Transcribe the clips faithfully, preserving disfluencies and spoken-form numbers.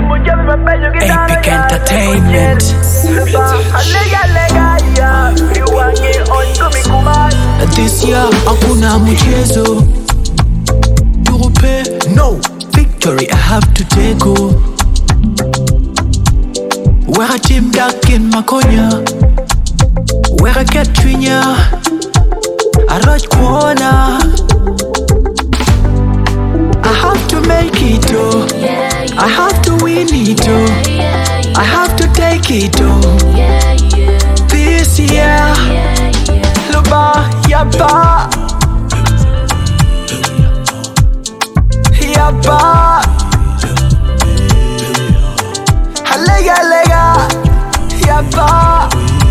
Epic Entertainment. This year hakuna mchezo. Europe, no victory I have to take oh. Where a team dark in Makonya, where I get Twinya, I rush corner. I have to make it oh, I have to win it oh, I have to take it oh. This year, Luba Yaba, Yaba, Halega Lega, Yaba,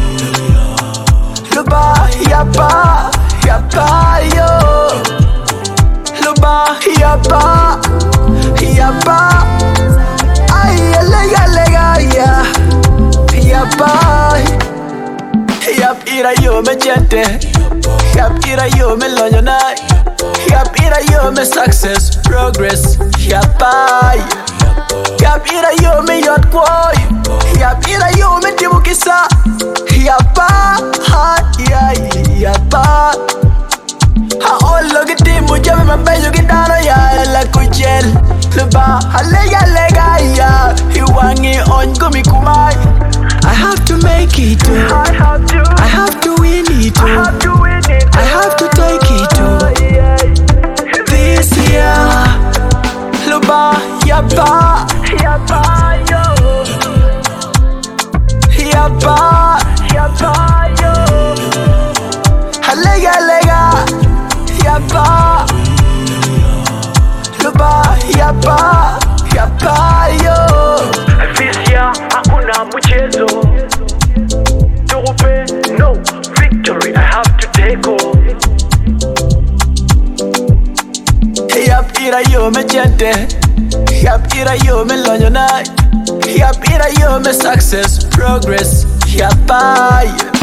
Luba Yaba, Yaba yo, Luba Yaba, Yaba, ay Lega Lega ya, Yaba. Yap ira yo me chente, yap ira yo me lonjonai, yap ira yo me success, progress, yap ay, yap ira yo me yot boy, yap ira yo me tibukisa, yap ay, yap ay. Ha olo gitimu jabe mabeyo gitano ya la kuchel, luba halega lega ya, iwangi ongo mikumai. I have to make it oh. I have to, I have to win it oh. I have to win it oh. I have to take it oh. This year, Luba Yaba, Yaba yo, Yaba, Yaba yo, Halega lega, Yaba, Luba Yaba, Yaba yo. This year hakuna mchezo. Europe, no victory I have to take oh. Yap ira yo me chente, yap ira yo me lonjonai, yap ira yo me success, progress, yap ay.